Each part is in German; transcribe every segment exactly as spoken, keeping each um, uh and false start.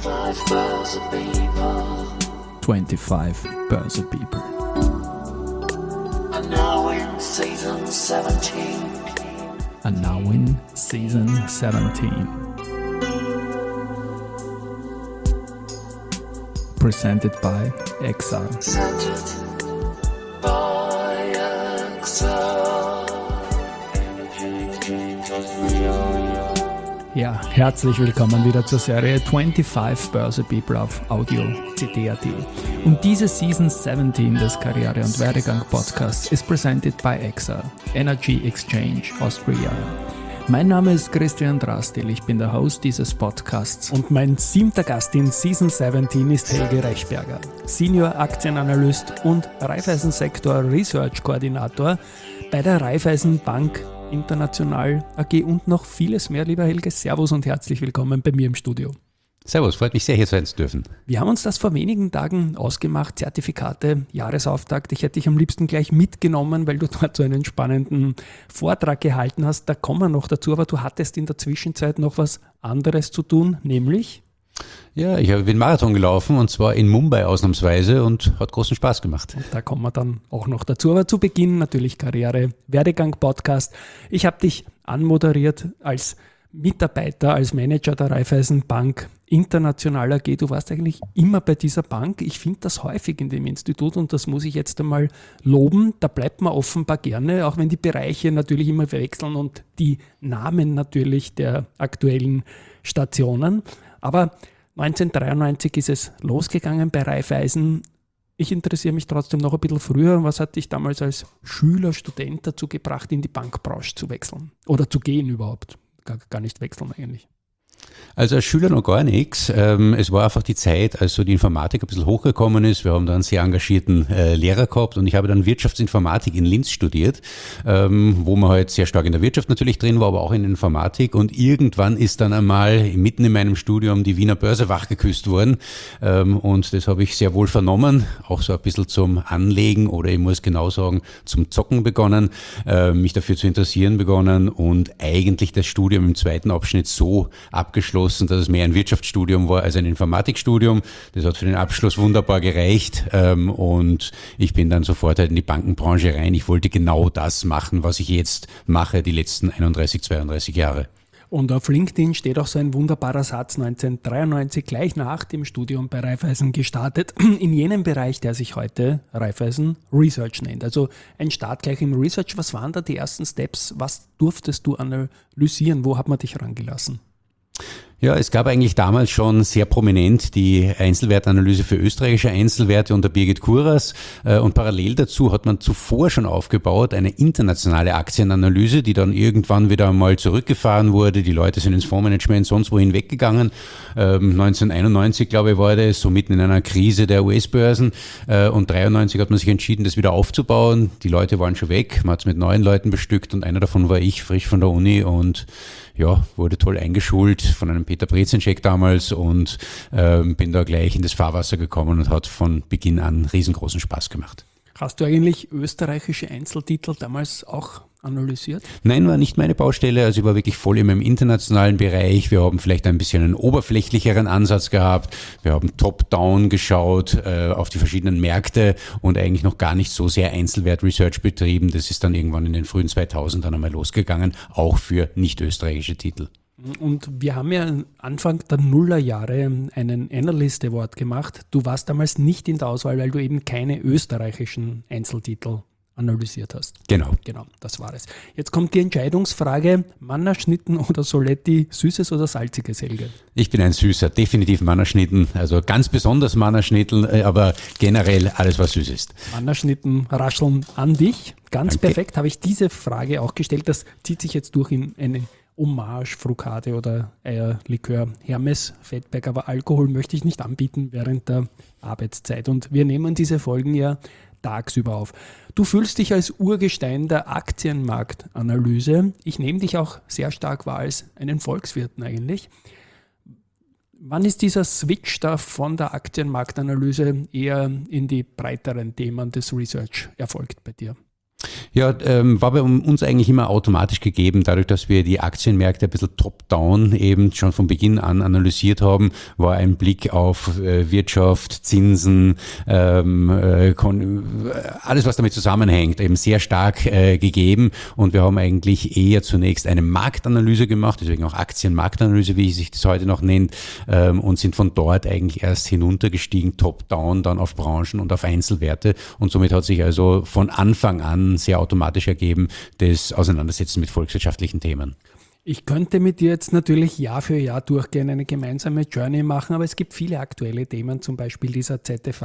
twenty-five Börse People. twenty-five Börse People. And now in season seventeen. And now in season seventeen. Presented by Exile. Presented by Exile. Ja, herzlich willkommen wieder zur Serie twenty-five Börse People auf Audio C D punkt A T. Und diese Season seventeen des Karriere- und Werdegang-Podcasts ist presented by Exile, Energy Exchange Austria. Mein Name ist Christian Drastil, ich bin der Host dieses Podcasts und mein siebter Gast in Season seventeen ist Helge Rechberger, Senior Aktienanalyst und Raiffeisen-Sektor Research Koordinator bei der Raiffeisen Bank International A G und noch vieles mehr. Lieber Helge, Servus und herzlich willkommen bei mir im Studio. Servus, freut mich sehr, hier sein zu dürfen. Wir haben uns das vor wenigen Tagen ausgemacht, Zertifikate, Jahresauftakt. Ich hätte dich am liebsten gleich mitgenommen, weil du dort so einen spannenden Vortrag gehalten hast. Da kommen wir noch dazu, aber du hattest in der Zwischenzeit noch was anderes zu tun, nämlich? Ja, ich bin Marathon gelaufen und zwar in Mumbai ausnahmsweise und hat großen Spaß gemacht. Und da kommen wir dann auch noch dazu. Aber zu Beginn natürlich Karriere, Werdegang-Podcast. Ich habe dich anmoderiert als Mitarbeiter, als Manager der Raiffeisen Bank International A G. Du warst eigentlich immer bei dieser Bank. Ich finde das häufig in dem Institut und das muss ich jetzt einmal loben. Da bleibt man offenbar gerne, auch wenn die Bereiche natürlich immer wechseln und die Namen natürlich der aktuellen Stationen. Aber neunzehnhundertdreiundneunzig ist es losgegangen bei Raiffeisen. Ich interessiere mich trotzdem noch ein bisschen früher. Was hat dich damals als Schüler, Student dazu gebracht, in die Bankbranche zu wechseln? Oder zu gehen überhaupt? Gar, gar nicht wechseln eigentlich. Also als Schüler noch gar nichts. Es war einfach die Zeit, als so die Informatik ein bisschen hochgekommen ist. Wir haben da einen sehr engagierten äh, Lehrer gehabt und ich habe dann Wirtschaftsinformatik in Linz studiert, ähm, wo man halt sehr stark in der Wirtschaft natürlich drin war, aber auch in der Informatik. Und irgendwann ist dann einmal mitten in meinem Studium die Wiener Börse wachgeküsst worden. Ähm, und das habe ich sehr wohl vernommen, auch so ein bisschen zum Anlegen oder ich muss genau sagen, zum Zocken begonnen, äh, mich dafür zu interessieren begonnen und eigentlich das Studium im zweiten Abschnitt so abgeschlossen, dass es mehr ein Wirtschaftsstudium war als ein Informatikstudium. Das hat für den Abschluss wunderbar gereicht und ich bin dann sofort halt in die Bankenbranche rein. Ich wollte genau das machen, was ich jetzt mache, die letzten einunddreißig, zweiunddreißig Jahre. Und auf LinkedIn steht auch so ein wunderbarer Satz, neunzehnhundertdreiundneunzig, gleich nach dem Studium bei Raiffeisen gestartet, in jenem Bereich, der sich heute Raiffeisen Research nennt. Also ein Start gleich im Research. Was waren da die ersten Steps? Was durftest du analysieren? Wo hat man dich rangelassen? Ja, es gab eigentlich damals schon sehr prominent die Einzelwertanalyse für österreichische Einzelwerte unter Birgit Kuras und parallel dazu hat man zuvor schon aufgebaut eine internationale Aktienanalyse, die dann irgendwann wieder einmal zurückgefahren wurde. Die Leute sind ins Fondsmanagement sonst wohin weggegangen. neunzehnhunderteinundneunzig, glaube ich, war das, so mitten in einer Krise der U S-Börsen und dreiundneunzig hat man sich entschieden, das wieder aufzubauen. Die Leute waren schon weg, man hat es mit neuen Leuten bestückt und einer davon war ich, frisch von der Uni und ja, wurde toll eingeschult von einem Peter Brezenschek damals und äh, bin da gleich in das Fahrwasser gekommen und hat von Beginn an riesengroßen Spaß gemacht. Hast du eigentlich österreichische Einzeltitel damals auch analysiert? Nein, war nicht meine Baustelle. Also ich war wirklich voll in meinem internationalen Bereich. Wir haben vielleicht ein bisschen einen oberflächlicheren Ansatz gehabt. Wir haben top-down geschaut äh, auf die verschiedenen Märkte und eigentlich noch gar nicht so sehr Einzelwert-Research betrieben. Das ist dann irgendwann in den frühen zweitausendern einmal losgegangen, auch für nicht österreichische Titel. Und wir haben ja Anfang der Nullerjahre einen Analyst Award gemacht. Du warst damals nicht in der Auswahl, weil du eben keine österreichischen Einzeltitel analysiert hast. Genau. Genau, das war es. Jetzt kommt die Entscheidungsfrage, Mannerschnitten oder Soletti, süßes oder salziges, Helge? Ich bin ein Süßer, definitiv Mannerschnitten, also ganz besonders Mannerschnitten, aber generell alles, was süß ist. Mannerschnitten rascheln an dich. Ganz Danke. Perfekt habe ich diese Frage auch gestellt. Das zieht sich jetzt durch in eine Hommage, Frukade oder Eierlikör, Hermes, Fettberg, aber Alkohol möchte ich nicht anbieten während der Arbeitszeit. Und wir nehmen diese Folgen ja tagsüber auf. Du fühlst dich als Urgestein der Aktienmarktanalyse. Ich nehme dich auch sehr stark wahr als einen Volkswirten eigentlich. Wann ist dieser Switch da von der Aktienmarktanalyse eher in die breiteren Themen des Research erfolgt bei dir? Ja, ähm, war bei uns eigentlich immer automatisch gegeben, dadurch, dass wir die Aktienmärkte ein bisschen top-down eben schon von Beginn an analysiert haben, war ein Blick auf äh, Wirtschaft, Zinsen, ähm, äh, kon- alles, was damit zusammenhängt, eben sehr stark äh, gegeben und wir haben eigentlich eher zunächst eine Marktanalyse gemacht, deswegen auch Aktienmarktanalyse, wie sich das heute noch nennt, ähm, und sind von dort eigentlich erst hinuntergestiegen, top-down, dann auf Branchen und auf Einzelwerte und somit hat sich also von Anfang an sehr automatisch ergeben, das Auseinandersetzen mit volkswirtschaftlichen Themen. Ich könnte mit dir jetzt natürlich Jahr für Jahr durchgehen, eine gemeinsame Journey machen, aber es gibt viele aktuelle Themen, zum Beispiel dieser Z F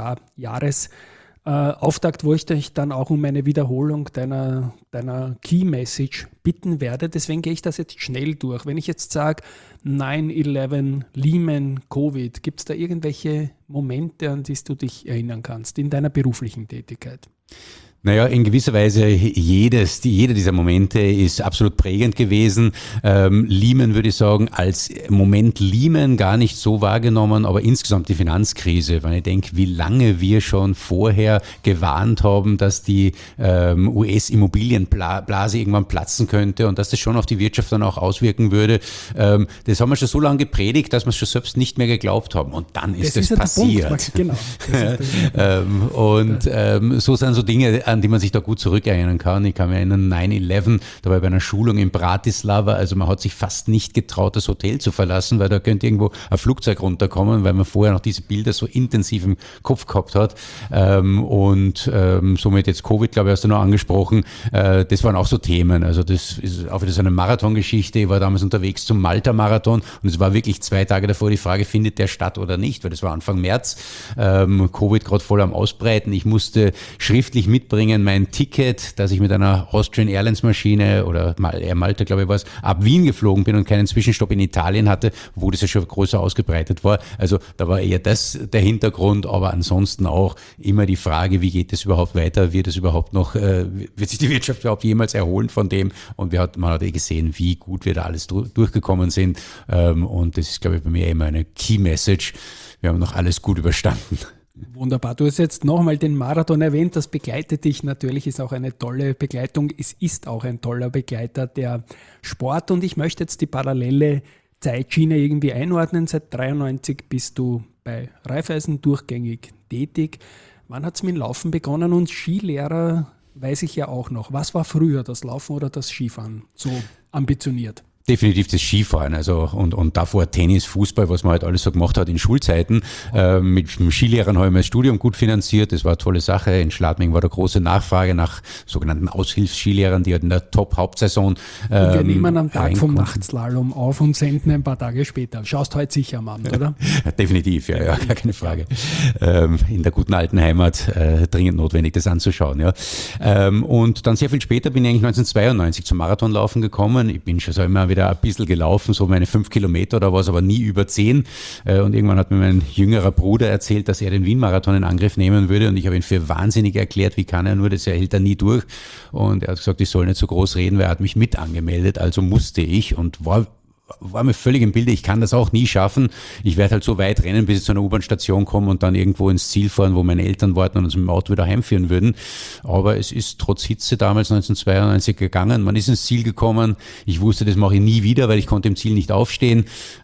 A-Jahresauftakt, wo ich dich dann auch um eine Wiederholung deiner, deiner Key Message bitten werde. Deswegen gehe ich das jetzt schnell durch. Wenn ich jetzt sage neun elf, Lehman, Covid, gibt es da irgendwelche Momente, an die du dich erinnern kannst in deiner beruflichen Tätigkeit? Naja, in gewisser Weise jedes, die, jeder dieser Momente ist absolut prägend gewesen. Ähm, Lehman würde ich sagen, als Moment Lehman gar nicht so wahrgenommen, aber insgesamt die Finanzkrise, wenn ich denke, wie lange wir schon vorher gewarnt haben, dass die ähm, U S-Immobilienblase irgendwann platzen könnte und dass das schon auf die Wirtschaft dann auch auswirken würde. Ähm, das haben wir schon so lange gepredigt, dass wir es schon selbst nicht mehr geglaubt haben. Und dann ist das, das ist passiert. Punkt. Genau. Das ist ähm, und ähm, so sind so Dinge, an die man sich da gut zurückerinnern kann. Ich kann mich erinnern, neun elf, da war ich bei einer Schulung in Bratislava, also man hat sich fast nicht getraut, das Hotel zu verlassen, weil da könnte irgendwo ein Flugzeug runterkommen, weil man vorher noch diese Bilder so intensiv im Kopf gehabt hat. Ähm, und ähm, somit jetzt Covid, glaube ich, hast du noch angesprochen. Äh, das waren auch so Themen. Also das ist auch wieder so eine Marathongeschichte. Ich war damals unterwegs zum Malta-Marathon und es war wirklich zwei Tage davor die Frage, findet der statt oder nicht, weil das war Anfang März. Ähm, Covid gerade voll am Ausbreiten. Ich musste schriftlich mitbringen, mein Ticket, dass ich mit einer Austrian Airlines Maschine oder Air Malta, glaube ich, war es, ab Wien geflogen bin und keinen Zwischenstopp in Italien hatte, wo das ja schon größer ausgebreitet war. Also da war eher das der Hintergrund, aber ansonsten auch immer die Frage, wie geht es überhaupt weiter? Wird es überhaupt noch, äh, wird sich die Wirtschaft überhaupt jemals erholen von dem? Und wir hat, man hat eh gesehen, wie gut wir da alles durchgekommen sind. Ähm, und das ist, glaube ich, bei mir immer eine Key Message. Wir haben noch alles gut überstanden. Wunderbar. Du hast jetzt nochmal den Marathon erwähnt. Das begleitet dich natürlich, ist auch eine tolle Begleitung. Es ist auch ein toller Begleiter der Sport und ich möchte jetzt die parallele Zeitschiene irgendwie einordnen. Seit dreiundneunzig bist du bei Raiffeisen durchgängig tätig. Wann hat es mit dem Laufen begonnen? Und Skilehrer weiß ich ja auch noch. Was war früher, das Laufen oder das Skifahren? So ambitioniert. Definitiv das Skifahren, also und, und davor Tennis, Fußball, was man halt alles so gemacht hat in Schulzeiten. Ähm, mit dem Skilehrern habe ich mein Studium gut finanziert, das war eine tolle Sache. In Schladming war da große Nachfrage nach sogenannten Aushilfsskilehrern, die halt in der Top-Hauptsaison ähm, und wir nehmen am Tag vom reinkommen. Nachtslalom auf und senden ein paar Tage später. Schaust heute sicher am Abend, oder? Definitiv, ja, ja, gar keine Frage. Ähm, in der guten alten Heimat äh, dringend notwendig, das anzuschauen. Ja. Ähm, und dann sehr viel später bin ich eigentlich neunzehnhundertzweiundneunzig zum Marathonlaufen gekommen. Ich bin schon so immer wieder ein bisschen gelaufen, so meine fünf Kilometer oder was, aber nie über zehn. Und irgendwann hat mir mein jüngerer Bruder erzählt, dass er den Wien-Marathon in Angriff nehmen würde und ich habe ihn für wahnsinnig erklärt, wie kann er nur, das hält er nie durch. Und er hat gesagt, ich soll nicht so groß reden, weil er hat mich mit angemeldet, also musste ich und war war mir völlig im Bilde, ich kann das auch nie schaffen. Ich werde halt so weit rennen, bis ich zu einer U-Bahn-Station komme und dann irgendwo ins Ziel fahren, wo meine Eltern warten und uns mit dem Auto wieder heimführen würden. Aber es ist trotz Hitze damals neunzehnhundertzweiundneunzig gegangen. Man ist ins Ziel gekommen. Ich wusste, das mache ich nie wieder, weil ich konnte im Ziel nicht aufstehen.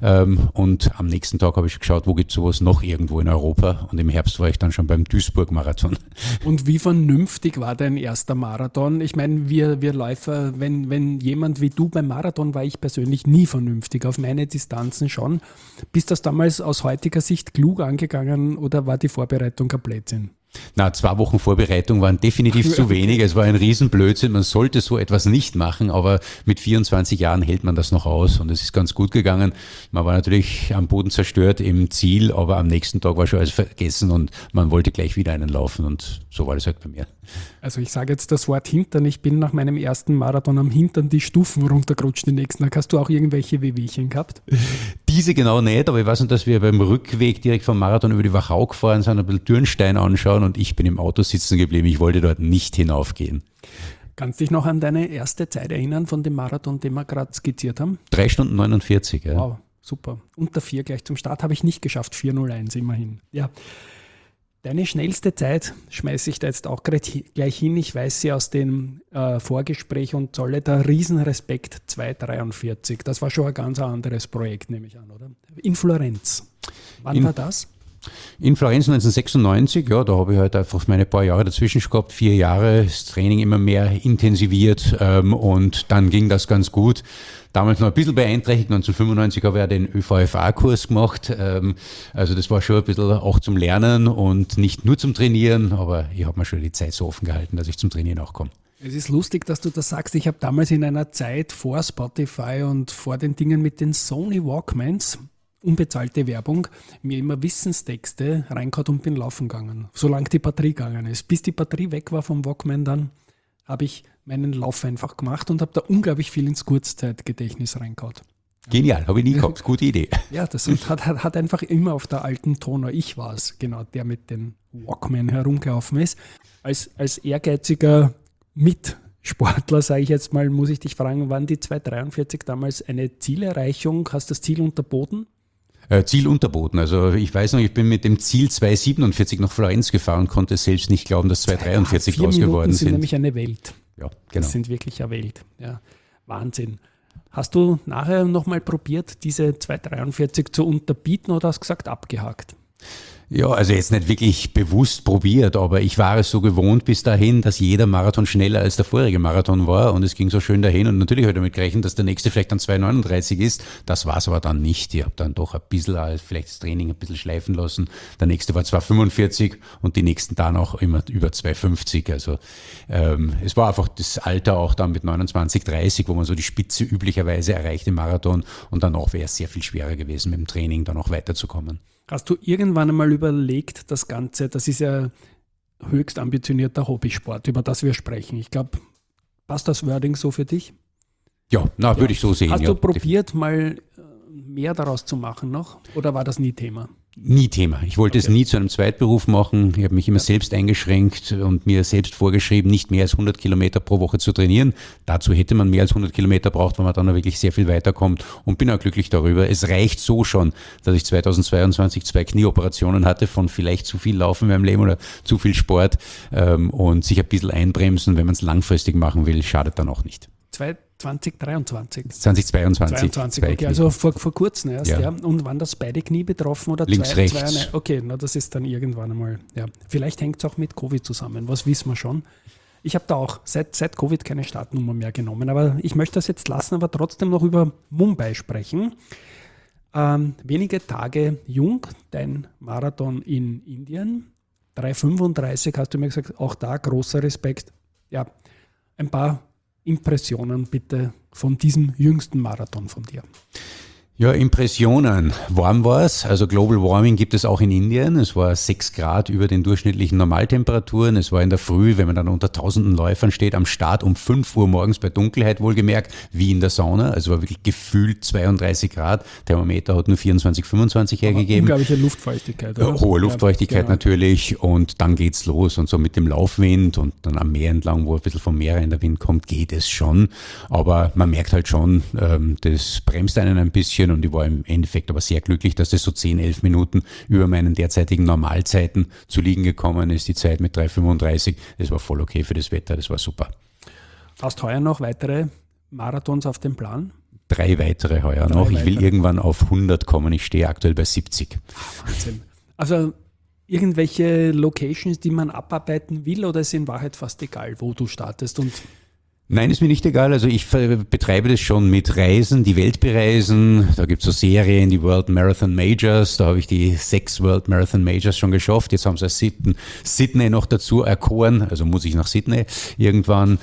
Und am nächsten Tag habe ich geschaut, wo gibt es sowas noch irgendwo in Europa. Und im Herbst war ich dann schon beim Duisburg-Marathon. Und wie vernünftig war dein erster Marathon? Ich meine, wir, wir Läufer, wenn, wenn jemand wie du beim Marathon war, ich persönlich nie vernünftig. Auf meine Distanzen schon. Bist du das damals aus heutiger Sicht klug angegangen oder war die Vorbereitung ein Blödsinn? Na, zwei Wochen Vorbereitung waren definitiv zu wenig. Es war ein Riesenblödsinn. Man sollte so etwas nicht machen, aber mit vierundzwanzig Jahren hält man das noch aus und es ist ganz gut gegangen. Man war natürlich am Boden zerstört im Ziel, aber am nächsten Tag war schon alles vergessen und man wollte gleich wieder einen laufen und so war das halt bei mir. Also ich sage jetzt das Wort Hintern. Ich bin nach meinem ersten Marathon am Hintern die Stufen runtergerutscht, den nächsten Tag. Hast du auch irgendwelche Wehwehchen gehabt? Diese genau nicht, aber ich weiß nicht, dass wir beim Rückweg direkt vom Marathon über die Wachau gefahren sind, ein bisschen Dürnstein anschauen und ich bin im Auto sitzen geblieben. Ich wollte dort nicht hinaufgehen. Kannst du dich noch an deine erste Zeit erinnern von dem Marathon, den wir gerade skizziert haben? Drei Stunden neunundvierzig, ja. Wow, super. Unter vier gleich zum Start habe ich nicht geschafft, vier null eins immerhin. Ja. Deine schnellste Zeit schmeiße ich da jetzt auch gleich hin. Ich weiß sie aus dem äh, Vorgespräch und zolle da Riesenrespekt, zwei dreiundvierzig. Das war schon ein ganz anderes Projekt, nehme ich an, oder? In Florenz. Wann In, war das? In Florenz neunzehnhundertsechsundneunzig, ja, da habe ich halt einfach meine paar Jahre dazwischen gehabt, vier Jahre, das Training immer mehr intensiviert ähm, und dann ging das ganz gut. Damals noch ein bisschen beeinträchtigt, neunzehnhundertfünfundneunzig habe ich ja den Ö V F A-Kurs gemacht, ähm, also das war schon ein bisschen auch zum Lernen und nicht nur zum Trainieren, aber ich habe mir schon die Zeit so offen gehalten, dass ich zum Trainieren auch komme. Es ist lustig, dass du das sagst. Ich habe damals in einer Zeit vor Spotify und vor den Dingen mit den Sony Walkmans, unbezahlte Werbung, mir immer Wissenstexte reingehauen und bin laufen gegangen, solange die Batterie gegangen ist. Bis die Batterie weg war vom Walkman, dann habe ich meinen Lauf einfach gemacht und habe da unglaublich viel ins Kurzzeitgedächtnis reingehauen. Genial, habe ich nie gehabt, gute Idee. Ja, das hat, hat, hat einfach immer auf der alten Toner, ich war es, genau, der mit dem Walkman herumgelaufen ist. Als, als ehrgeiziger Mitsportler, sage ich jetzt mal, muss ich dich fragen, waren die zwei dreiundvierzig damals eine Zielerreichung? Hast du das Ziel unterboten? Äh, Ziel unterboten. Also ich weiß noch, ich bin mit dem Ziel zwei siebenundvierzig nach Florenz gefahren und konnte selbst nicht glauben, dass zwei dreiundvierzig draus geworden sind. sind. Nämlich eine Welt. Ja, genau. Das sind wirklich eine Welt. Ja, Wahnsinn. Hast du nachher nochmal probiert, diese zwei dreiundvierzig zu unterbieten oder hast gesagt, abgehakt? Ja, also jetzt nicht wirklich bewusst probiert, aber ich war es so gewohnt bis dahin, dass jeder Marathon schneller als der vorige Marathon war und es ging so schön dahin und natürlich habe ich damit gerechnet, dass der nächste vielleicht dann zwei neununddreißig ist. Das war es aber dann nicht. Ich habe dann doch ein bisschen, vielleicht das Training ein bisschen schleifen lassen. Der nächste war zwei fünfundvierzig und die nächsten dann auch immer über zwei fünfzig. Also ähm, es war einfach das Alter auch dann mit neunundzwanzig, dreißig, wo man so die Spitze üblicherweise erreicht im Marathon und danach wäre es sehr viel schwerer gewesen, mit dem Training dann auch weiterzukommen. Hast du irgendwann einmal überlegt, das Ganze, das ist ja höchst ambitionierter Hobbysport, über das wir sprechen. Ich glaube, passt das Wording so für dich? Ja, na, ja. würde ich so sehen. Hast ja. du probiert, mal mehr daraus zu machen noch? Oder war das nie Thema? Nie Thema. Ich wollte Okay. es nie zu einem Zweitberuf machen. Ich habe mich immer ja. selbst eingeschränkt und mir selbst vorgeschrieben, nicht mehr als hundert Kilometer pro Woche zu trainieren. Dazu hätte man mehr als hundert Kilometer braucht, weil man dann wirklich sehr viel weiterkommt und bin auch glücklich darüber. Es reicht so schon, dass ich zweitausendzweiundzwanzig zwei Knieoperationen hatte von vielleicht zu viel Laufen in meinem Leben oder zu viel Sport und sich ein bisschen einbremsen, wenn man es langfristig machen will, schadet dann auch nicht. zwanzig dreiundzwanzig. zwanzig zweiundzwanzig. zweiundzwanzig, okay, also vor, vor kurzem erst, ja. ja. Und waren das beide Knie betroffen oder links, zwei? rechts. Zwei, okay, na, das ist dann irgendwann einmal, ja. Vielleicht hängt es auch mit Covid zusammen, was wissen wir schon. Ich habe da auch seit, seit Covid keine Startnummer mehr genommen, aber ich möchte das jetzt lassen, aber trotzdem noch über Mumbai sprechen. Ähm, wenige Tage jung, dein Marathon in Indien, drei fünfunddreißig hast du mir gesagt, auch da großer Respekt. Ja, ein paar Impressionen bitte von diesem jüngsten Marathon von dir. Ja, Impressionen. Warm war es. Also Global Warming gibt es auch in Indien. Es war sechs Grad über den durchschnittlichen Normaltemperaturen. Es war in der Früh, wenn man dann unter tausenden Läufern steht, am Start um fünf Uhr morgens bei Dunkelheit wohlgemerkt, wie in der Sauna. Also war wirklich gefühlt zweiunddreißig Grad. Thermometer hat nur vierundzwanzig, fünfundzwanzig hergegeben. Unglaubliche Luftfeuchtigkeit, oder? Hohe Luftfeuchtigkeit ja, genau. natürlich. Und dann geht's los. Und so mit dem Laufwind und dann am Meer entlang, wo ein bisschen vom Meer in der Wind kommt, geht es schon. Aber man merkt halt schon, das bremst einen ein bisschen. Und ich war im Endeffekt aber sehr glücklich, dass das so zehn, elf Minuten über meinen derzeitigen Normalzeiten zu liegen gekommen ist. Die Zeit mit drei fünfunddreißig, das war voll okay für das Wetter, das war super. Hast heuer noch weitere Marathons auf dem Plan? Drei weitere heuer Drei noch. Ich weitere. will irgendwann auf hundert kommen. Ich stehe aktuell bei siebzig. Wahnsinn. Also irgendwelche Locations, die man abarbeiten will, oder ist in Wahrheit fast egal, wo du startest? Und Nein, ist mir nicht egal. Also ich betreibe das schon mit Reisen, die Welt bereisen. Da gibt es so Serien, die World Marathon Majors. Da habe ich die sechs World Marathon Majors schon geschafft. Jetzt haben sie Sydney noch dazu erkoren. Also muss ich nach Sydney irgendwann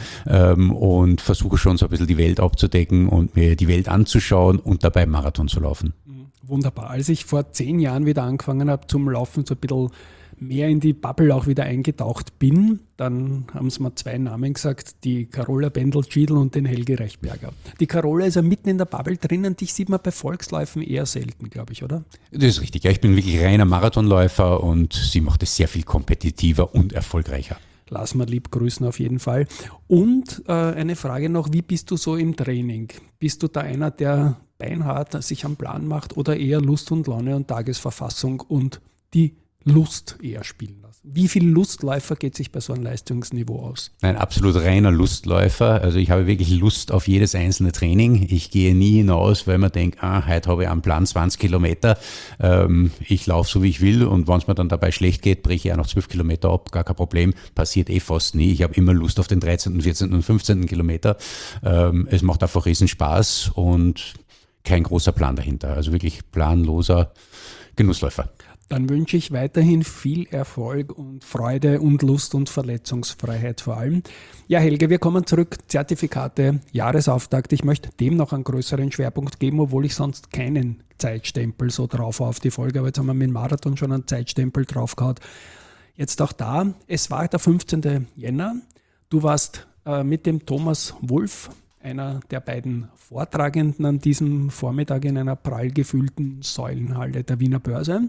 und versuche schon so ein bisschen die Welt abzudecken und mir die Welt anzuschauen und dabei Marathon zu laufen. Wunderbar. Als ich vor zehn Jahren wieder angefangen habe zum Laufen, so ein bisschen mehr in die Bubble auch wieder eingetaucht bin, dann haben sie mir zwei Namen gesagt, die Carola Bendel-Schiedl und den Helge Reichberger. Die Carola ist ja mitten in der Bubble drinnen, dich sieht man bei Volksläufen eher selten, glaube ich, oder? Das ist richtig, ja, ich bin wirklich reiner Marathonläufer und sie macht es sehr viel kompetitiver und erfolgreicher. Lass mal lieb grüßen auf jeden Fall. Und äh, eine Frage noch, wie bist du so im Training? Bist du da einer, der beinhart sich am Plan macht oder eher Lust und Laune und Tagesverfassung und die Lust eher spielen lassen. Wie viel Lustläufer geht sich bei so einem Leistungsniveau aus? Ein absolut reiner Lustläufer. Also ich habe wirklich Lust auf jedes einzelne Training. Ich gehe nie hinaus, weil man denkt, ah, heute habe ich am Plan zwanzig Kilometer. Ähm, ich laufe so, wie ich will, und wenn es mir dann dabei schlecht geht, breche ich auch noch zwölf Kilometer ab. Gar kein Problem. Passiert eh fast nie. Ich habe immer Lust auf den dreizehnten, vierzehnten und fünfzehnten Kilometer. Ähm, es macht einfach riesen Spaß und kein großer Plan dahinter. Also wirklich planloser Genussläufer. Dann wünsche ich weiterhin viel Erfolg und Freude und Lust und Verletzungsfreiheit vor allem. Ja, Helge, wir kommen zurück. Zertifikate, Jahresauftakt. Ich möchte dem noch einen größeren Schwerpunkt geben, obwohl ich sonst keinen Zeitstempel so drauf habe auf die Folge. Aber jetzt haben wir mit dem Marathon schon einen Zeitstempel drauf gehabt. Jetzt auch da, es war der fünfzehnten Jänner. Du warst äh, mit dem Thomas Wulff, einer der beiden Vortragenden an diesem Vormittag in einer prall gefüllten Säulenhalle der Wiener Börse.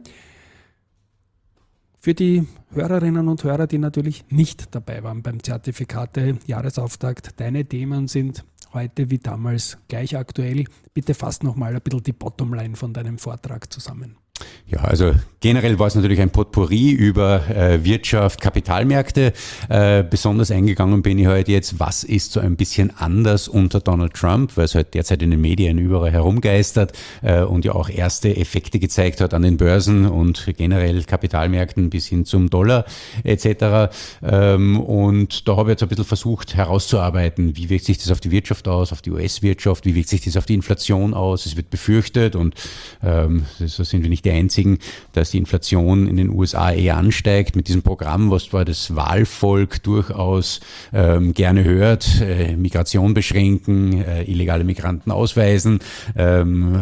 Für die Hörerinnen und Hörer, die natürlich nicht dabei waren beim Zertifikate-Jahresauftakt, deine Themen sind heute wie damals gleich aktuell. Bitte fass nochmal ein bisschen die Bottomline von deinem Vortrag zusammen. Ja, also generell war es natürlich ein Potpourri über äh, Wirtschaft, Kapitalmärkte. Äh, besonders eingegangen bin ich heute jetzt, was ist so ein bisschen anders unter Donald Trump, weil es halt derzeit in den Medien überall herumgeistert äh, und ja auch erste Effekte gezeigt hat an den Börsen und generell Kapitalmärkten bis hin zum Dollar et cetera. Ähm, und da habe ich jetzt ein bisschen versucht herauszuarbeiten, wie wirkt sich das auf die Wirtschaft aus, auf die U S-Wirtschaft, wie wirkt sich das auf die Inflation aus. Es wird befürchtet und ähm, so sind wir nicht die Einzigen, dass die Inflation in den U S A eher ansteigt. Mit diesem Programm, was zwar das Wahlvolk durchaus ähm, gerne hört, äh, Migration beschränken, äh, illegale Migranten ausweisen, ähm,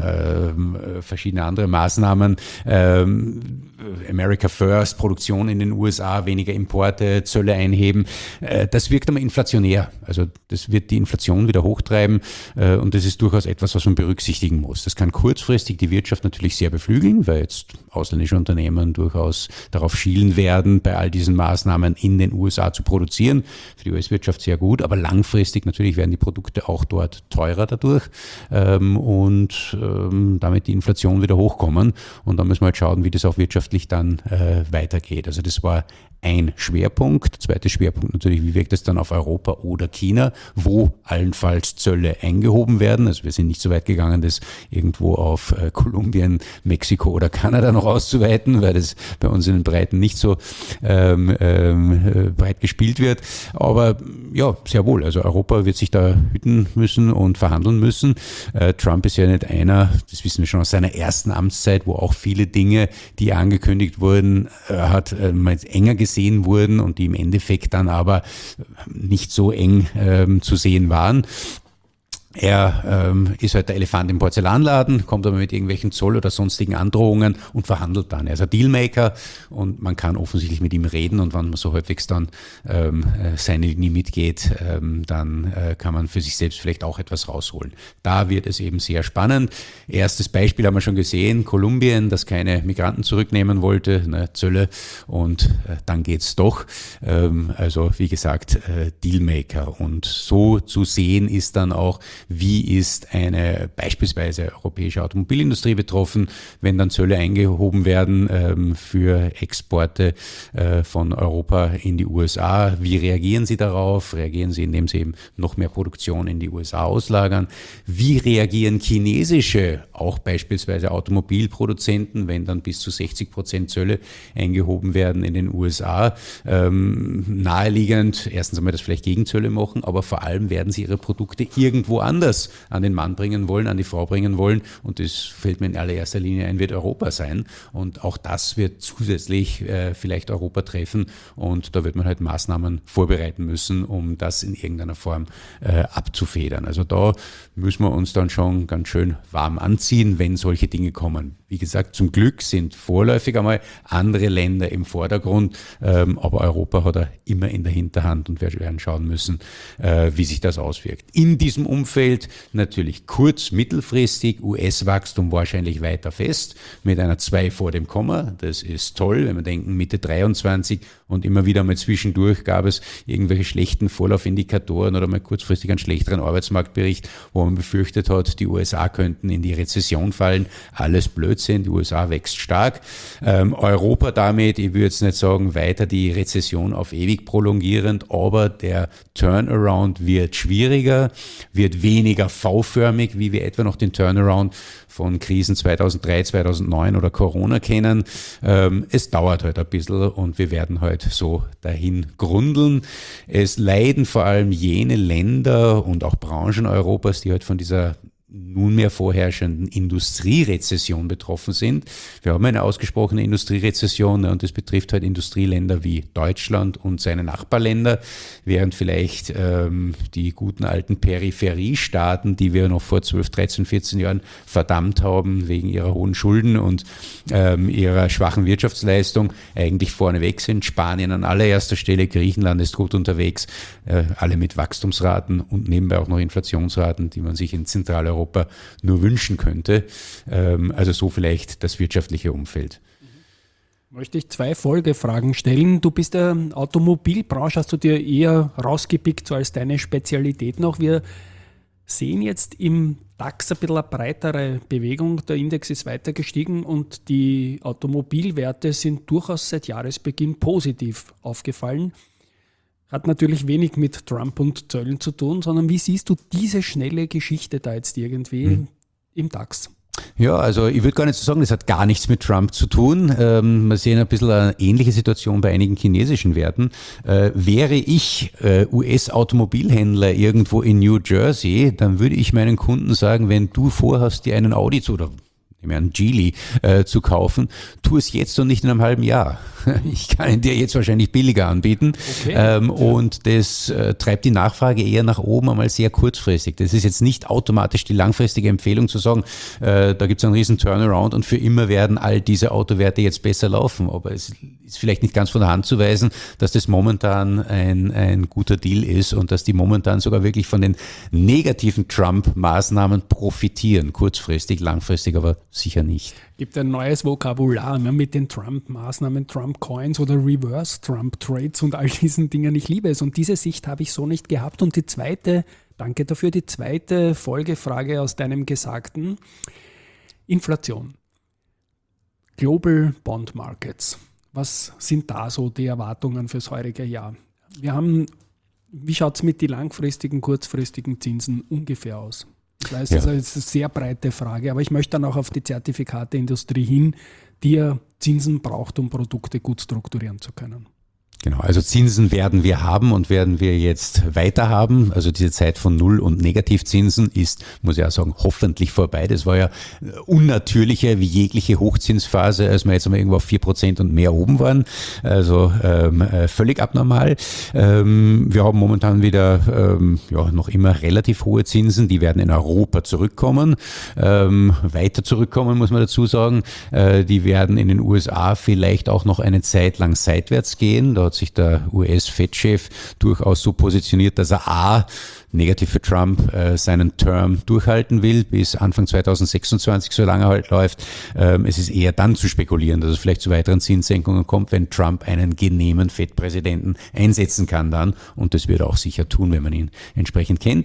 äh, verschiedene andere Maßnahmen, ähm, America First, Produktion in den U S A, weniger Importe, Zölle einheben. Äh, das wirkt aber inflationär. Also das wird die Inflation wieder hochtreiben äh, und das ist durchaus etwas, was man berücksichtigen muss. Das kann kurzfristig die Wirtschaft natürlich sehr beflügeln, weil jetzt ausländische Unternehmen durchaus darauf schielen werden, bei all diesen Maßnahmen in den U S A zu produzieren. Für die U S-Wirtschaft sehr gut, aber langfristig natürlich werden die Produkte auch dort teurer dadurch ähm, und ähm, damit die Inflation wieder hochkommen. Und dann müssen wir halt schauen, wie das auch wirtschaftlich dann äh, weitergeht. Also das war ein Schwerpunkt. Der zweite Schwerpunkt natürlich, wie wirkt es dann auf Europa oder China, wo allenfalls Zölle eingehoben werden. Also wir sind nicht so weit gegangen, das irgendwo auf äh, Kolumbien, Mexiko oder Kanada noch auszuweiten, weil das bei uns in den Breiten nicht so ähm, ähm, breit gespielt wird. Aber ja, sehr wohl. Also Europa wird sich da hüten müssen und verhandeln müssen. Äh, Trump ist ja nicht einer, das wissen wir schon aus seiner ersten Amtszeit, wo auch viele Dinge, die angekündigt wurden, äh, hat äh, enger gesehen wurden und die im Endeffekt dann aber nicht so eng ähm, zu sehen waren. Er ähm, ist halt der Elefant im Porzellanladen, kommt aber mit irgendwelchen Zoll- oder sonstigen Androhungen und verhandelt dann. Er ist ein Dealmaker und man kann offensichtlich mit ihm reden und wenn man so häufig dann ähm, seine Linie mitgeht, ähm, dann äh, kann man für sich selbst vielleicht auch etwas rausholen. Da wird es eben sehr spannend. Erstes Beispiel haben wir schon gesehen, Kolumbien, das keine Migranten zurücknehmen wollte, ne, Zölle und äh, dann geht's doch. Ähm, also wie gesagt, äh, Dealmaker und so zu sehen ist dann auch, wie ist eine beispielsweise europäische Automobilindustrie betroffen, wenn dann Zölle eingehoben werden ähm, für Exporte äh, von Europa in die U S A. Wie reagieren sie darauf? Reagieren sie, indem sie eben noch mehr Produktion in die U S A auslagern? Wie reagieren chinesische, auch beispielsweise Automobilproduzenten, wenn dann bis zu sechzig Prozent Zölle eingehoben werden in den U S A? Ähm, naheliegend, erstens einmal das vielleicht Gegenzölle machen, aber vor allem werden sie ihre Produkte irgendwo anders an den Mann bringen wollen, an die Frau bringen wollen und das fällt mir in allererster Linie ein, wird Europa sein und auch das wird zusätzlich äh, vielleicht Europa treffen und da wird man halt Maßnahmen vorbereiten müssen, um das in irgendeiner Form äh, abzufedern. Also da müssen wir uns dann schon ganz schön warm anziehen, wenn solche Dinge kommen. Wie gesagt, zum Glück sind vorläufig einmal andere Länder im Vordergrund, ähm, aber Europa hat er immer in der Hinterhand und wir werden schauen müssen, äh, wie sich das auswirkt. In diesem Umfeld Umfeld natürlich kurz-, mittelfristig, U S-Wachstum wahrscheinlich weiter fest, mit einer zwei vor dem Komma. Das ist toll, wenn wir denken Mitte dreiundzwanzig und immer wieder mal zwischendurch gab es irgendwelche schlechten Vorlaufindikatoren oder mal kurzfristig einen schlechteren Arbeitsmarktbericht, wo man befürchtet hat, die U S A könnten in die Rezession fallen. Alles Blödsinn, die U S A wächst stark. Ähm, Europa damit, ich würde jetzt nicht sagen, weiter die Rezession auf ewig prolongierend, aber der Turnaround wird schwieriger, wird weniger V-förmig, wie wir etwa noch den Turnaround von Krisen zweitausenddrei, zweitausendneun oder Corona kennen. Ähm, es dauert halt ein bisschen und wir werden halt so dahin grundeln. Es leiden vor allem jene Länder und auch Branchen Europas, die halt von dieser nunmehr vorherrschenden Industrierezession betroffen sind. Wir haben eine ausgesprochene Industrierezession und das betrifft halt Industrieländer wie Deutschland und seine Nachbarländer, während vielleicht ähm, die guten alten Peripheriestaaten, die wir noch vor zwölf, dreizehn, vierzehn Jahren verdammt haben wegen ihrer hohen Schulden und ähm, ihrer schwachen Wirtschaftsleistung, eigentlich vorneweg sind. Spanien an allererster Stelle, Griechenland ist gut unterwegs, äh, alle mit Wachstumsraten und nebenbei auch noch Inflationsraten, die man sich in Zentraleuropa Europa nur wünschen könnte. Also so vielleicht das wirtschaftliche Umfeld. Möchte ich zwei Folgefragen stellen. Du bist der Automobilbranche, hast du dir eher rausgepickt, so als deine Spezialität noch. Wir sehen jetzt im DAX ein bisschen eine breitere Bewegung. Der Index ist weiter gestiegen und die Automobilwerte sind durchaus seit Jahresbeginn positiv aufgefallen. Hat natürlich wenig mit Trump und Zöllen zu tun, sondern wie siehst du diese schnelle Geschichte da jetzt irgendwie hm. im DAX? Ja, also ich würde gar nicht so sagen, das hat gar nichts mit Trump zu tun. Ähm, wir sehen ein bisschen eine ähnliche Situation bei einigen chinesischen Werten. Äh, wäre ich äh, U S-Automobilhändler irgendwo in New Jersey, dann würde ich meinen Kunden sagen, wenn du vorhast, dir einen Audi zu oder einen Geely äh, zu kaufen, tu es jetzt und nicht in einem halben Jahr. Ich kann ihn dir jetzt wahrscheinlich billiger anbieten. Okay. Ähm, ja. Und das äh, treibt die Nachfrage eher nach oben, einmal sehr kurzfristig. Das ist jetzt nicht automatisch die langfristige Empfehlung zu sagen, äh, da gibt es einen riesen Turnaround und für immer werden all diese Autowerte jetzt besser laufen. Aber es ist vielleicht nicht ganz von der Hand zu weisen, dass das momentan ein, ein guter Deal ist und dass die momentan sogar wirklich von den negativen Trump-Maßnahmen profitieren. Kurzfristig, langfristig aber sicher nicht. Gibt ein neues Vokabular ne, mit den Trump-Maßnahmen, Trump-Coins oder Reverse-Trump-Trades und all diesen Dingen. Ich liebe es und diese Sicht habe ich so nicht gehabt. Und die zweite, danke dafür, die zweite Folgefrage aus deinem Gesagten, Inflation. Global Bond Markets. Was sind da so die Erwartungen fürs heurige Jahr? Wir haben, wie schaut es mit den langfristigen, kurzfristigen Zinsen ungefähr aus? Ich weiß, ja. Das ist eine sehr breite Frage, aber ich möchte dann auch auf die Zertifikateindustrie hin, die ja Zinsen braucht, um Produkte gut strukturieren zu können. Genau, also Zinsen werden wir haben und werden wir jetzt weiter haben. Also diese Zeit von Null- und Negativzinsen ist, muss ich auch sagen, hoffentlich vorbei. Das war ja unnatürlicher wie jegliche Hochzinsphase, als wir jetzt einmal irgendwo auf vier Prozent und mehr oben waren. Also ähm, völlig abnormal. Ähm, wir haben momentan wieder ähm, ja, noch immer relativ hohe Zinsen. Die werden in Europa zurückkommen. Ähm, weiter zurückkommen, muss man dazu sagen. Äh, die werden in den U S A vielleicht auch noch eine Zeit lang seitwärts gehen. Da hat sich der U S-Fed-Chef durchaus so positioniert, dass er A, negativ für Trump, äh, seinen Term durchhalten will bis Anfang zweitausendsechsundzwanzig, solange er halt läuft. Ähm, es ist eher dann zu spekulieren, dass es vielleicht zu weiteren Zinssenkungen kommt, wenn Trump einen genehmen Fed-Präsidenten einsetzen kann dann. Und das wird er auch sicher tun, wenn man ihn entsprechend kennt.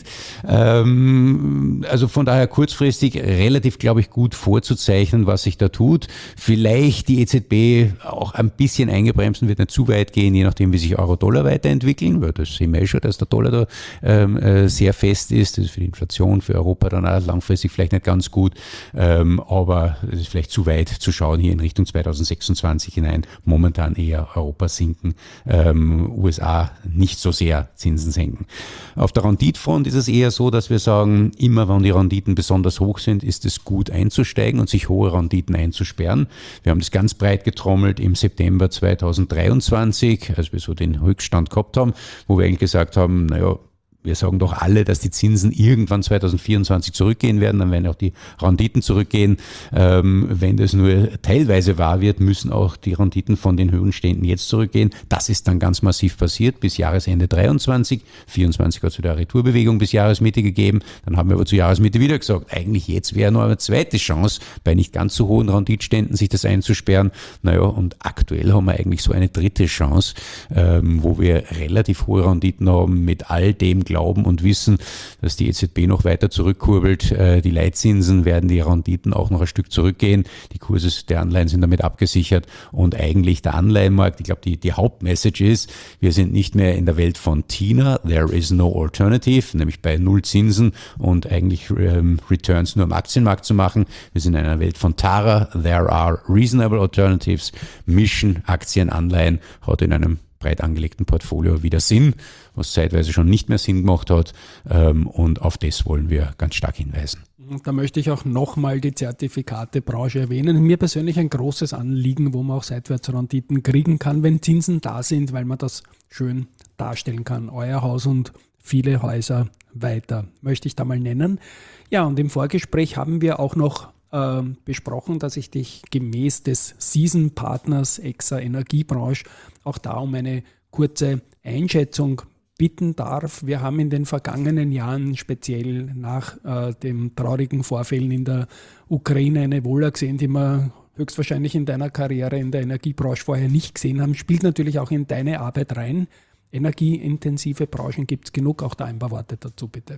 Ähm, also von daher kurzfristig relativ, glaube ich, gut vorzuzeichnen, was sich da tut. Vielleicht die E Z B auch ein bisschen eingebremsen, wird nicht zu weit gehen, je nachdem, wie sich Euro-Dollar weiterentwickeln, weil das sehen wir eh schon, dass der Dollar da ähm, sehr fest ist. Das ist für die Inflation, für Europa dann auch langfristig vielleicht nicht ganz gut, ähm, aber es ist vielleicht zu weit zu schauen hier in Richtung zweitausendsechsundzwanzig hinein. Momentan eher Europa sinken, ähm, U S A nicht so sehr Zinsen senken. Auf der Renditefront ist es eher so, dass wir sagen, immer wenn die Renditen besonders hoch sind, ist es gut einzusteigen und sich hohe Renditen einzusperren. Wir haben das ganz breit getrommelt im September zweitausenddreiundzwanzig, als wir so den Höchststand gehabt haben, wo wir eigentlich gesagt haben, naja, wir sagen doch alle, dass die Zinsen irgendwann zwanzig vierundzwanzig zurückgehen werden, dann werden auch die Renditen zurückgehen. Ähm, wenn das nur teilweise wahr wird, müssen auch die Renditen von den Höhenständen jetzt zurückgehen. Das ist dann ganz massiv passiert bis Jahresende dreiundzwanzig. vierundzwanzig hat es wieder eine Retourbewegung bis Jahresmitte gegeben. Dann haben wir aber zur Jahresmitte wieder gesagt, eigentlich jetzt wäre noch eine zweite Chance, bei nicht ganz so hohen Renditständen sich das einzusperren. Naja, und aktuell haben wir eigentlich so eine dritte Chance, ähm, wo wir relativ hohe Renditen haben mit all dem Glauben und Wissen, dass die E Z B noch weiter zurückkurbelt. Äh, die Leitzinsen werden die Renditen auch noch ein Stück zurückgehen. Die Kurse der Anleihen sind damit abgesichert und eigentlich der Anleihenmarkt, ich glaube, die, die Hauptmessage ist, wir sind nicht mehr in der Welt von Tina, there is no alternative, nämlich bei Null Zinsen und eigentlich ähm, Returns nur am Aktienmarkt zu machen. Wir sind in einer Welt von Tara, there are reasonable alternatives. Mischen, Aktien, Anleihen hat in einem breit angelegten Portfolio wieder Sinn, was zeitweise schon nicht mehr Sinn gemacht hat, und auf das wollen wir ganz stark hinweisen. Da möchte ich auch nochmal die Zertifikatebranche erwähnen. Mir persönlich ein großes Anliegen, wo man auch Seitwärtsrenditen kriegen kann, wenn Zinsen da sind, weil man das schön darstellen kann. Euer Haus und viele Häuser weiter, möchte ich da mal nennen. Ja, und im Vorgespräch haben wir auch noch äh, besprochen, dass ich dich gemäß des Season-Partners Exa Energiebranche auch da um eine kurze Einschätzung bitten darf. Wir haben in den vergangenen Jahren, speziell nach äh, den traurigen Vorfällen in der Ukraine, eine Wohler gesehen, die wir höchstwahrscheinlich in deiner Karriere in der Energiebranche vorher nicht gesehen haben. Spielt natürlich auch in deine Arbeit rein. Energieintensive Branchen gibt es genug. Auch da ein paar Worte dazu, bitte.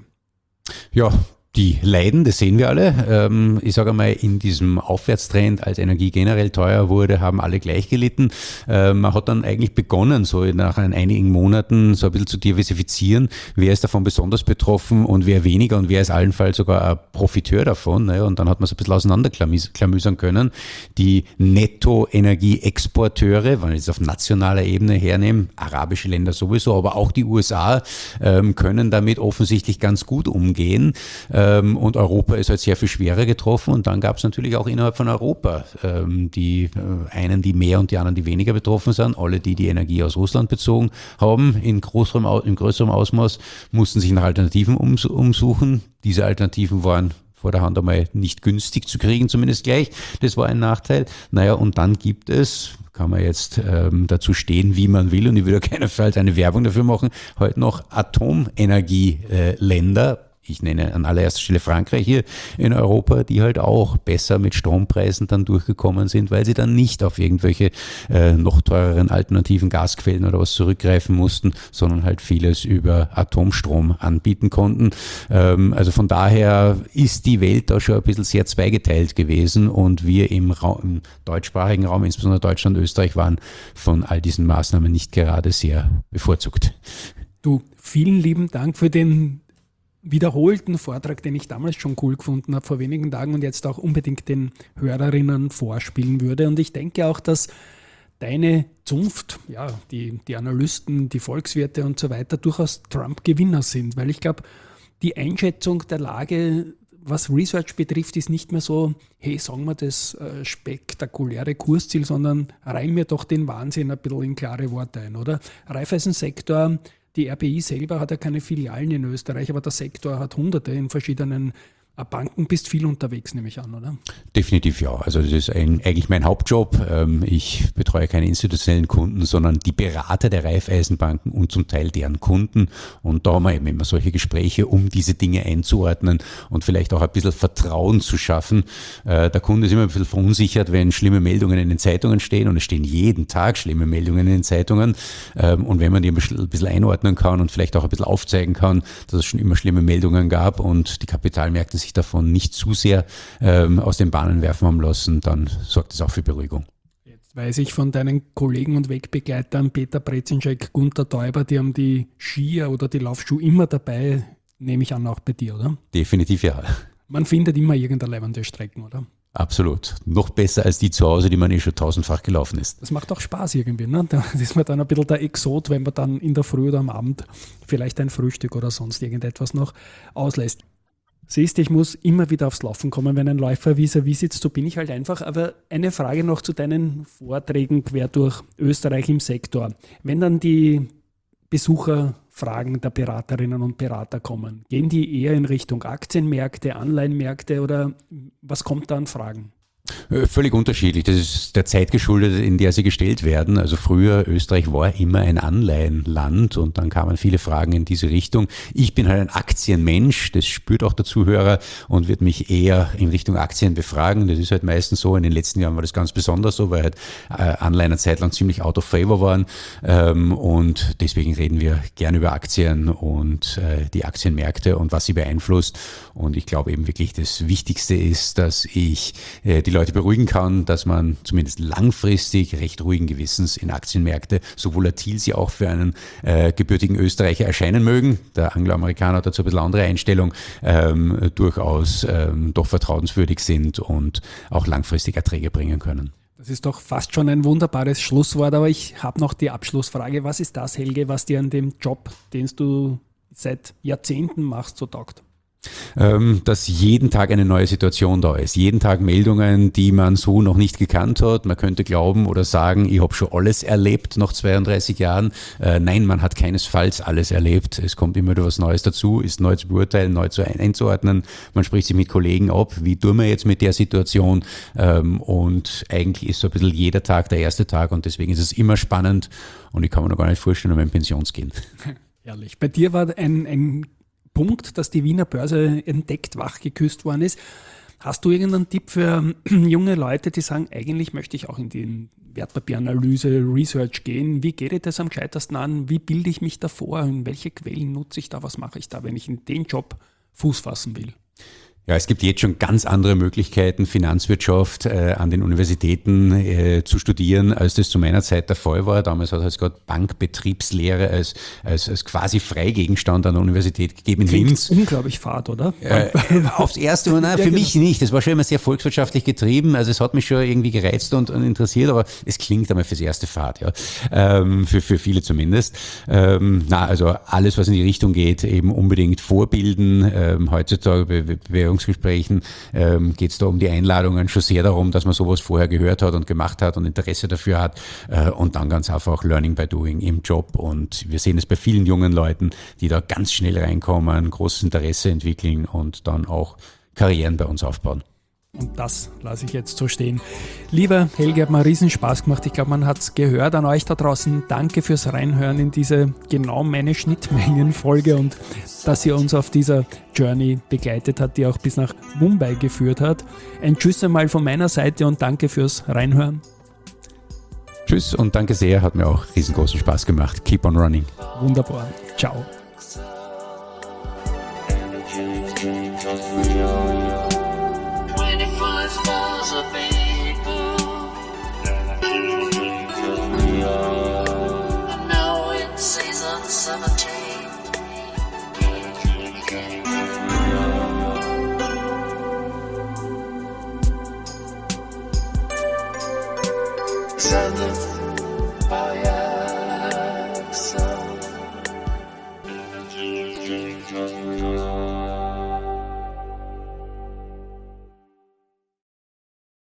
Ja, die leiden, das sehen wir alle. Ich sage einmal, in diesem Aufwärtstrend, als Energie generell teuer wurde, haben alle gleich gelitten. Man hat dann eigentlich begonnen, so nach einigen Monaten so ein bisschen zu diversifizieren. Wer ist davon besonders betroffen und wer weniger und wer ist allenfalls sogar ein Profiteur davon. Und dann hat man es ein bisschen auseinanderklamüsern können. Die Nettoenergieexporteure, wenn ich es auf nationaler Ebene hernehme, arabische Länder sowieso, aber auch die U S A können damit offensichtlich ganz gut umgehen. Und Europa ist halt sehr viel schwerer getroffen. Und dann gab es natürlich auch innerhalb von Europa ähm, die äh, einen, die mehr und die anderen, die weniger betroffen sind. Alle, die die Energie aus Russland bezogen haben, in größerem, in größerem Ausmaß, mussten sich nach Alternativen ums, umsuchen. Diese Alternativen waren vor der Hand einmal nicht günstig zu kriegen, zumindest gleich. Das war ein Nachteil. Naja, und dann gibt es, kann man jetzt ähm, dazu stehen, wie man will, und ich würde keinesfalls eine Werbung dafür machen, heute noch Atomenergieländer, äh, ich nenne an allererster Stelle Frankreich hier in Europa, die halt auch besser mit Strompreisen dann durchgekommen sind, weil sie dann nicht auf irgendwelche äh, noch teureren alternativen Gasquellen oder was zurückgreifen mussten, sondern halt vieles über Atomstrom anbieten konnten. Ähm, also von daher ist die Welt da schon ein bisschen sehr zweigeteilt gewesen, und wir im, Raum, im deutschsprachigen Raum, insbesondere Deutschland, Österreich, waren von all diesen Maßnahmen nicht gerade sehr bevorzugt. Du, vielen lieben Dank für den wiederholten Vortrag, den ich damals schon cool gefunden habe vor wenigen Tagen und jetzt auch unbedingt den Hörerinnen vorspielen würde. Und ich denke auch, dass deine Zunft, ja, die, die Analysten, die Volkswirte und so weiter durchaus Trump-Gewinner sind, weil ich glaube, die Einschätzung der Lage, was Research betrifft, ist nicht mehr so, hey, sagen wir das äh, spektakuläre Kursziel, sondern reim mir doch den Wahnsinn ein bisschen in klare Worte ein, oder? Raiffeisensektor, die R B I selber hat ja keine Filialen in Österreich, aber der Sektor hat Hunderte in verschiedenen Banken. Bist viel unterwegs, nehme ich an, oder? Definitiv ja. Also das ist ein, eigentlich mein Hauptjob. Ich betreue keine institutionellen Kunden, sondern die Berater der Raiffeisenbanken und zum Teil deren Kunden. Und da haben wir eben immer solche Gespräche, um diese Dinge einzuordnen und vielleicht auch ein bisschen Vertrauen zu schaffen. Der Kunde ist immer ein bisschen verunsichert, wenn schlimme Meldungen in den Zeitungen stehen, und es stehen jeden Tag schlimme Meldungen in den Zeitungen. Und wenn man die ein bisschen einordnen kann und vielleicht auch ein bisschen aufzeigen kann, dass es schon immer schlimme Meldungen gab und die Kapitalmärkte sich davon nicht zu sehr ähm, aus den Bahnen werfen haben lassen, dann sorgt das auch für Beruhigung. Jetzt weiß ich von deinen Kollegen und Wegbegleitern Peter Brezinschek, Gunter Teuber, die haben die Skier oder die Laufschuhe immer dabei, nehme ich an, auch bei dir, oder? Definitiv ja. Man findet immer irgendeine leibende Strecken, oder? Absolut. Noch besser als die zu Hause, die man eh schon tausendfach gelaufen ist. Das macht auch Spaß irgendwie, ne? Da ist man dann ein bisschen der Exot, wenn man dann in der Früh oder am Abend vielleicht ein Frühstück oder sonst irgendetwas noch auslässt. Siehst du, ich muss immer wieder aufs Laufen kommen, wenn ein Läufer vis-à-vis sitzt, so bin ich halt einfach. Aber eine Frage noch zu deinen Vorträgen quer durch Österreich im Sektor. Wenn dann die Besucher Fragen der Beraterinnen und Berater kommen? Gehen die eher in Richtung Aktienmärkte, Anleihenmärkte oder was kommt da an Fragen? Völlig unterschiedlich. Das ist der Zeit geschuldet, in der sie gestellt werden. Also früher, Österreich war immer ein Anleihenland und dann kamen viele Fragen in diese Richtung. Ich bin halt ein Aktienmensch, das spürt auch der Zuhörer und wird mich eher in Richtung Aktien befragen. Das ist halt meistens so. In den letzten Jahren war das ganz besonders so, weil halt Anleihen eine Zeit lang ziemlich out of favor waren und deswegen reden wir gerne über Aktien und die Aktienmärkte und was sie beeinflusst. Und ich glaube eben wirklich, das Wichtigste ist, dass ich die Leute beruhigen kann, dass man zumindest langfristig recht ruhigen Gewissens in Aktienmärkte, so volatil sie auch für einen äh, gebürtigen Österreicher erscheinen mögen, der Angloamerikaner hat dazu ein bisschen andere Einstellung, ähm, durchaus ähm, doch vertrauenswürdig sind und auch langfristig Erträge bringen können. Das ist doch fast schon ein wunderbares Schlusswort, aber ich habe noch die Abschlussfrage. Was ist das, Helge, was dir an dem Job, den du seit Jahrzehnten machst, so taugt? Dass jeden Tag eine neue Situation da ist. Jeden Tag Meldungen, die man so noch nicht gekannt hat. Man könnte glauben oder sagen, ich habe schon alles erlebt nach zweiunddreißig Jahren. Äh, nein, man hat keinesfalls alles erlebt. Es kommt immer wieder was Neues dazu, ist neu zu beurteilen, neu zu einzuordnen. Man spricht sich mit Kollegen ab, wie tun wir jetzt mit der Situation? Ähm, und eigentlich ist so ein bisschen jeder Tag der erste Tag und deswegen ist es immer spannend und ich kann mir noch gar nicht vorstellen, um in Pension zu gehen. Ehrlich. Bei dir war ein, ein Punkt, dass die Wiener Börse entdeckt, wachgeküsst worden ist. Hast du irgendeinen Tipp für junge Leute, die sagen, eigentlich möchte ich auch in die Wertpapieranalyse, Research gehen? Wie geht das am gescheitersten an? Wie bilde ich mich davor? In welche Quellen nutze ich da? Was mache ich da, wenn ich in den Job Fuß fassen will? Ja, es gibt jetzt schon ganz andere Möglichkeiten, Finanzwirtschaft äh, an den Universitäten äh, zu studieren, als das zu meiner Zeit der Fall war. Damals hat es gerade Bankbetriebslehre als, als, als quasi Freigegenstand an der Universität gegeben in Klingt Linz. unglaublich fad, oder? Äh, aufs Erste Mal, nein, Ja, für genau. mich nicht. Das war schon immer sehr volkswirtschaftlich getrieben. Also es hat mich schon irgendwie gereizt und, und interessiert, aber es klingt einmal fürs erste fad, ja. Ähm, für, für viele zumindest. Ähm, na, also alles, was in die Richtung geht, eben unbedingt vorbilden. Ähm, heutzutage bei Bewerbungsgesprächen ähm, geht es da um die Einladungen schon sehr darum, dass man sowas vorher gehört hat und gemacht hat und Interesse dafür hat äh, und dann ganz einfach Learning by Doing im Job und wir sehen es bei vielen jungen Leuten, die da ganz schnell reinkommen, großes Interesse entwickeln und dann auch Karrieren bei uns aufbauen. Und das lasse ich jetzt so stehen. Lieber Helge, hat mir riesen Spaß gemacht. Ich glaube, man hat es gehört an euch da draußen. Danke fürs Reinhören in diese genau meine Schnittmengenfolge und dass ihr uns auf dieser Journey begleitet hat, die auch bis nach Mumbai geführt hat. Ein Tschüss einmal von meiner Seite und danke fürs Reinhören. Tschüss und danke sehr, hat mir auch riesengroßen Spaß gemacht. Keep on running. Wunderbar. Ciao. twenty-five bars of beer.